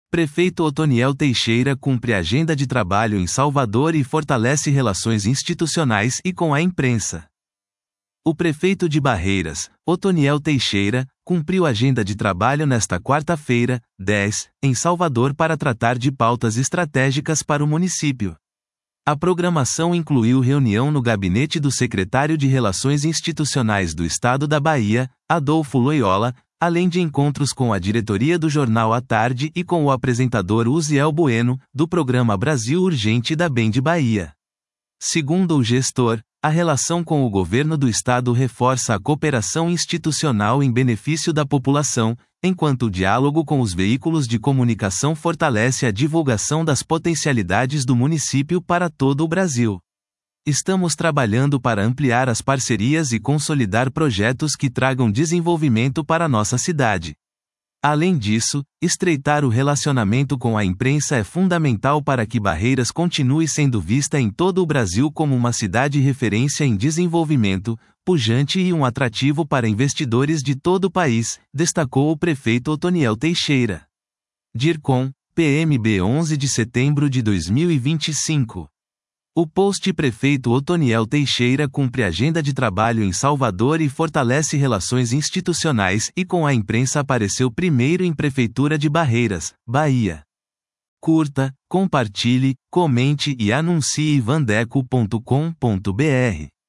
Prefeito Otoniel Teixeira cumpre agenda de trabalho em Salvador e fortalece relações institucionais e com a imprensa. O prefeito de Barreiras, Otoniel Teixeira, cumpriu agenda de trabalho nesta quarta-feira, 10, em Salvador para tratar de pautas estratégicas para o município. A programação incluiu reunião no gabinete do secretário de Relações Institucionais do Estado da Bahia, Adolfo Loyola, além de encontros com a diretoria do Jornal à Tarde e com o apresentador Uziel Bueno, do programa Brasil Urgente da Bem de Bahia. Segundo o gestor, a relação com o governo do estado reforça a cooperação institucional em benefício da população, enquanto o diálogo com os veículos de comunicação fortalece a divulgação das potencialidades do município para todo o Brasil. Estamos trabalhando para ampliar as parcerias e consolidar projetos que tragam desenvolvimento para nossa cidade. Além disso, estreitar o relacionamento com a imprensa é fundamental para que Barreiras continue sendo vista em todo o Brasil como uma cidade referência em desenvolvimento, pujante e um atrativo para investidores de todo o país, destacou o prefeito Otoniel Teixeira. DIRCOM, PMB 11 de setembro de 2025. O post Prefeito Otoniel Teixeira cumpre agenda de trabalho em Salvador e fortalece relações institucionais e com a imprensa apareceu primeiro em Prefeitura de Barreiras, Bahia. Curta, compartilhe, comente e anuncie vandeco.com.br.